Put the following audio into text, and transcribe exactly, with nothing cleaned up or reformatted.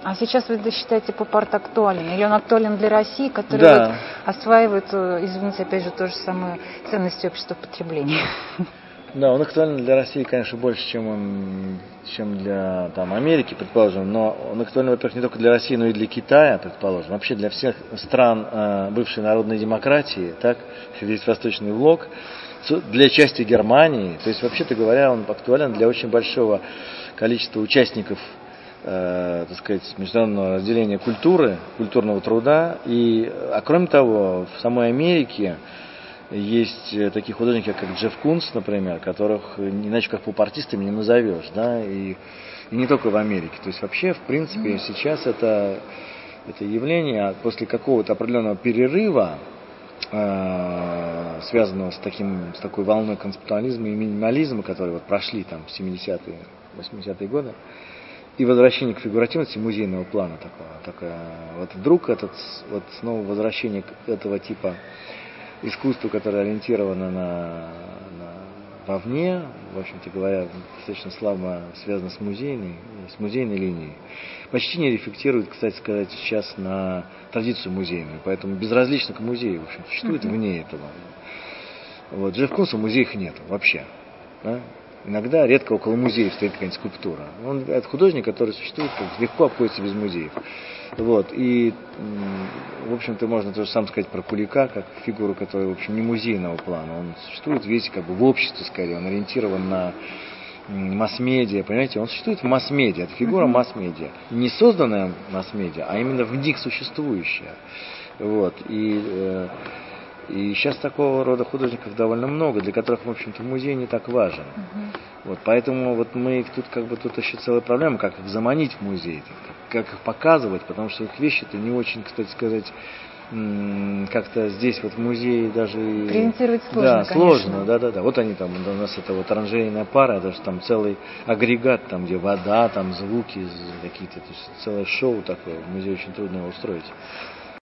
А сейчас вы считаете поп-арт актуален? Или он актуален для России, которая да. вот осваивает, извините, опять же, то же самое ценности общества потребления? Да, он актуален для России, конечно, больше, чем он, чем для там, Америки, предположим. Но он актуален, во-первых, не только для России, но и для Китая, предположим. Вообще для всех стран э, бывшей народной демократии, так, весь Восточный блок, для части Германии. То есть, вообще-то говоря, он актуален для очень большого количества участников, Э, так сказать, международного разделения культуры, культурного труда. И, а кроме того, в самой Америке есть такие художники, как Джефф Кунс, например, которых иначе как поп-артистами не назовешь, да, и, и не только в Америке. То есть вообще, в принципе, сейчас это, это явление после какого-то определенного перерыва, э, связанного с, таким, с такой волной концептуализма и минимализма, которые вот прошли там в семидесятые, восьмидесятые годы, и возвращение к фигуративности музейного плана такого, такое, вот вдруг этот, вот снова возвращение этого типа искусства, которое ориентировано на, на вовне, в общем-то говоря, достаточно слабо связано с музейной, с музейной линией, почти не рефлектирует, кстати сказать, сейчас на традицию музейную, поэтому безразлично к музею, в общем, существует mm-hmm. вне этого. Вот, Джефф Кунса в музеях нет вообще, да? Иногда, редко около музеев стоит какая-нибудь скульптура. Он, это художник, который существует, как легко обходится без музеев. Вот. И, в общем-то, можно тоже сам сказать про Кулика, как фигуру, которая, в общем, не музейного плана. Он существует весь как бы в обществе, скорее. Он ориентирован на масс-медиа, понимаете? Он существует в масс-медиа. Это фигура масс-медиа. Не созданная масс-медиа, а именно в них существующая. Вот. И... И сейчас такого рода художников довольно много, для которых, в общем-то, музей не так важен. Uh-huh. Вот, поэтому вот мы их тут как бы тут еще целая проблема, как их заманить в музей, как, как их показывать, потому что их вещи-то не очень, кстати сказать, как-то здесь вот в музее даже... Презентировать сложно, да, конечно. сложно, да, да, да. Вот они там, у нас это вот оранжерейная пара, даже там целый агрегат, там где вода, там звуки какие-то, то есть целое шоу такое, в музее очень трудно его устроить.